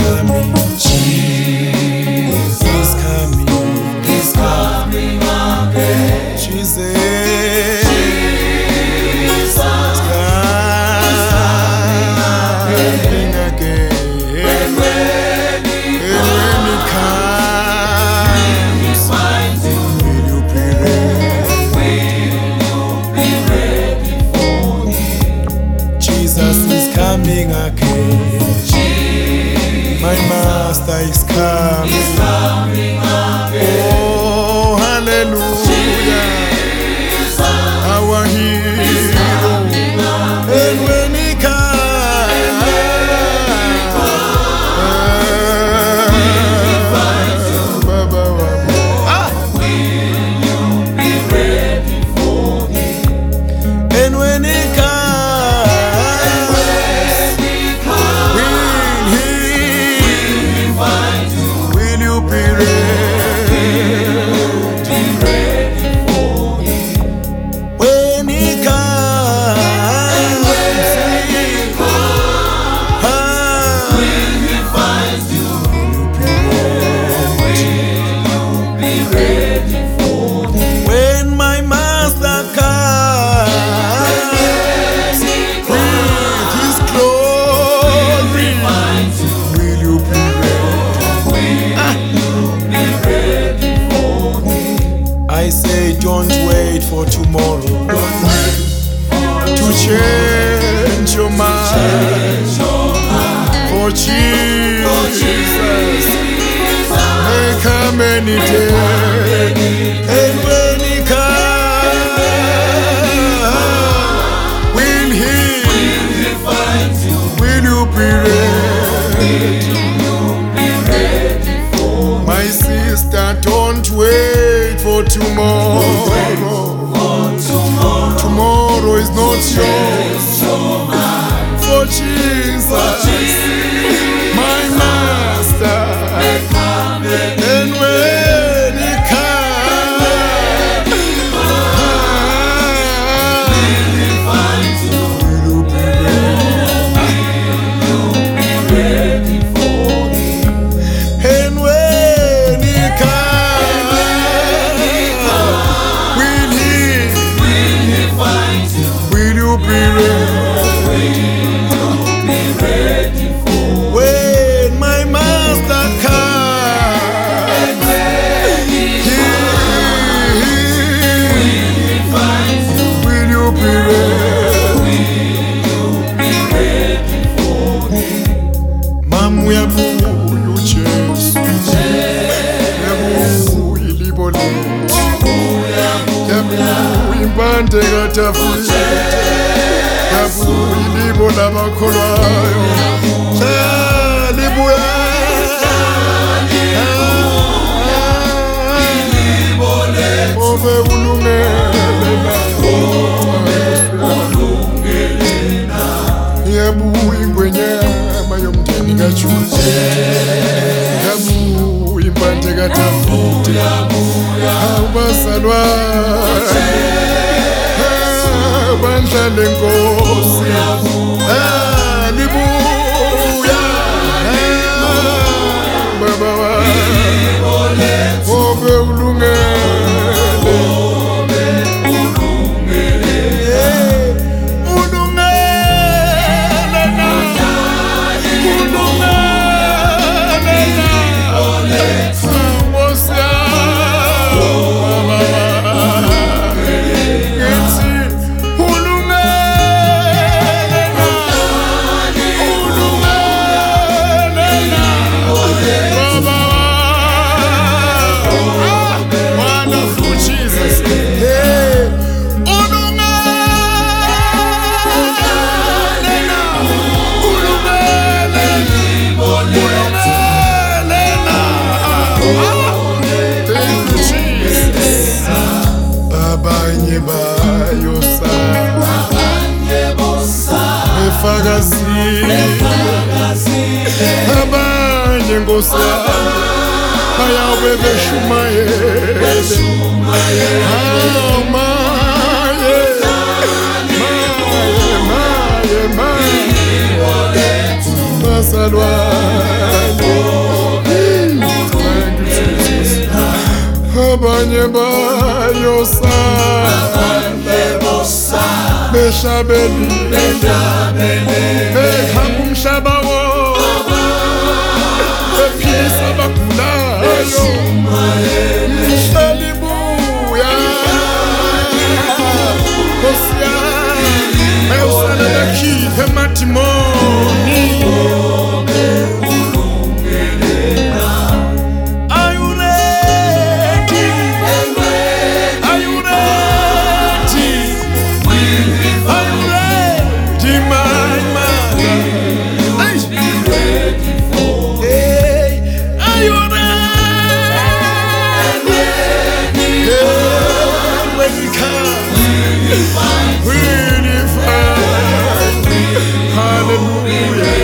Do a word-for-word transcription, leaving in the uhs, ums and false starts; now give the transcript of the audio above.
coming. Jesus is coming. He's coming again. Jesus. Coming again. My master is coming. He's coming again. Oh, hallelujah. Jesus, our hero. And when he comes, will you be ready for him? and when he comes, I say don't wait for tomorrow. Don't wait to change your mind. For Jesus may come any day. And when he comes, will he, will you be ready? My sister, don't wait for tomorrow. tomorrow. Tomorrow is not yours. For Jesus, my master, and when he comes, will you be ready? And when he comes, will he, will you be ready? When my master comes, will you be ready? Mamu yabuyu Jesu, yabuyu libolethu, yabuyu impande katafulete, yabuyu libo labakholwayo, libuya. Obe ulungele na yabuya ingwenyama yomndeni kaJuda, yabuya impande kaDavide, abazalwane bandla lenkosi, libuya baba wami, obe ulungele. Abanye ngosana bayabe beshumayele, maye maye maye bazalwane abanye bayosa beshabeli behamba umhlaba wonke bephilisa abagulayo mhleli buya Nkosi yami ayosala bakhiphe emadimoni Hallelujah.